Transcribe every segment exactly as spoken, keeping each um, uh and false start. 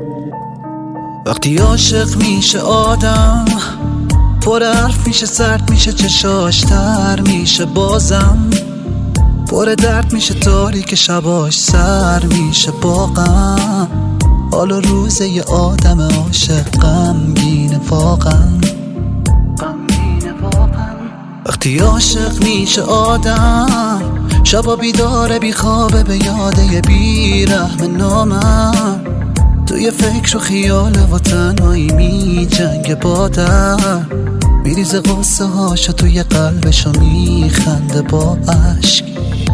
وقتی عاشق میشه آدم پر حرف میشه، سرد میشه، چشاش تر میشه، بازم پر درد میشه، تاریک شباش سر میشه، با غم حال و روز یه آدم عاشق غمگینه واقعا. وقتی عاشق میشه آدم شبا بیداره بی خوابه به یاده بی رحم نامم، توی فکر و خیال و تنهایی می جنگ با در، میریزه قصه هاشو توی قلبشو میخنده با عشق.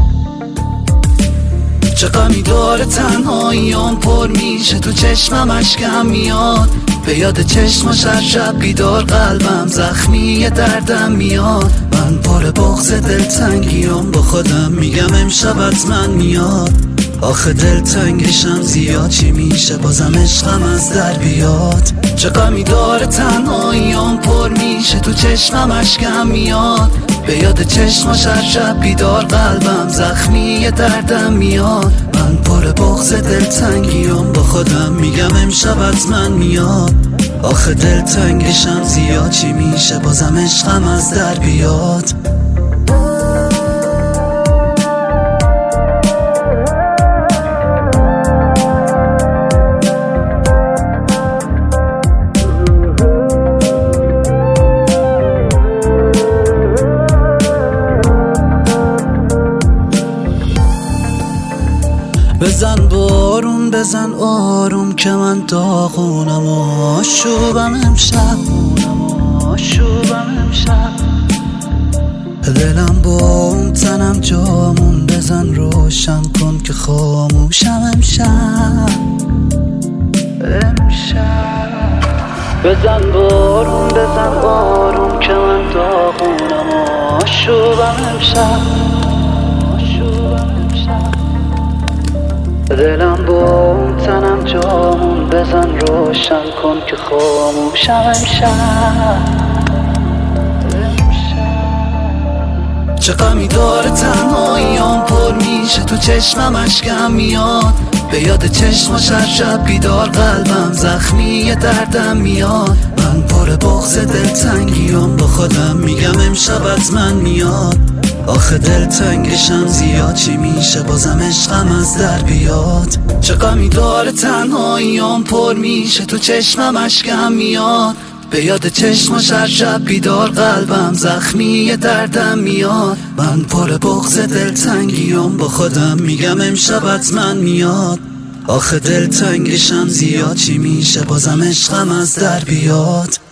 چه غمی داره تنهاییام پر میشه، تو چشمم اشکم میاد، به یاد چشماش هر شب بیدار قلبم زخمی دردم میاد. من پر بغض دلتنگیام با خودم میگم امشب حتما میاد، آخه دلتنگشم زیاد چی میشه بازم عشقم از در بیاد. چه غمی داره تنهاییام پر میشه، تو چشمم اشکم میاد، به یاد چشماش هر شب بیدار قلبم زخمی دردم میاد. من پر بغض دلتنگیام با خودم میگم امشب حتما میاد، آخه دلتنگشم زیاد چی میشه بازم عشقم از در بیاد. بزن بارون بزن آروم که من داغونم و آشوبم امشب، دلم با اون تنم جامون، بزن روشن کن که خاموشم امشب. امشب بزن بارون بزن آروم که من داغونم و آشوبم امشب، دلم با اون تنم جامون، بزن روشن کن که خاموشم امشب. چه غمی داره تنهاییام پر میشه، تو چشمم اشکم میاد، به یاد چشماش هر شب بیدار قلبم زخمی دردم میاد. من پر بغض دلتنگیام با خودم میگم امشب حتما میاد، آخه دلتنگشم زیاد چی میشه بازم عشقم از در بیاد. چه غمی داره تنهاییام پر میشه، تو چشمم اشکم میاد، به یاد چشماش هر شب بیدار قلبم زخمی دردم میاد. من پر بغض دلتنگیام با خودم میگم امشب حتما میاد، آخه دلتنگشم زیاد چی میشه بازم عشقم از در بیاد.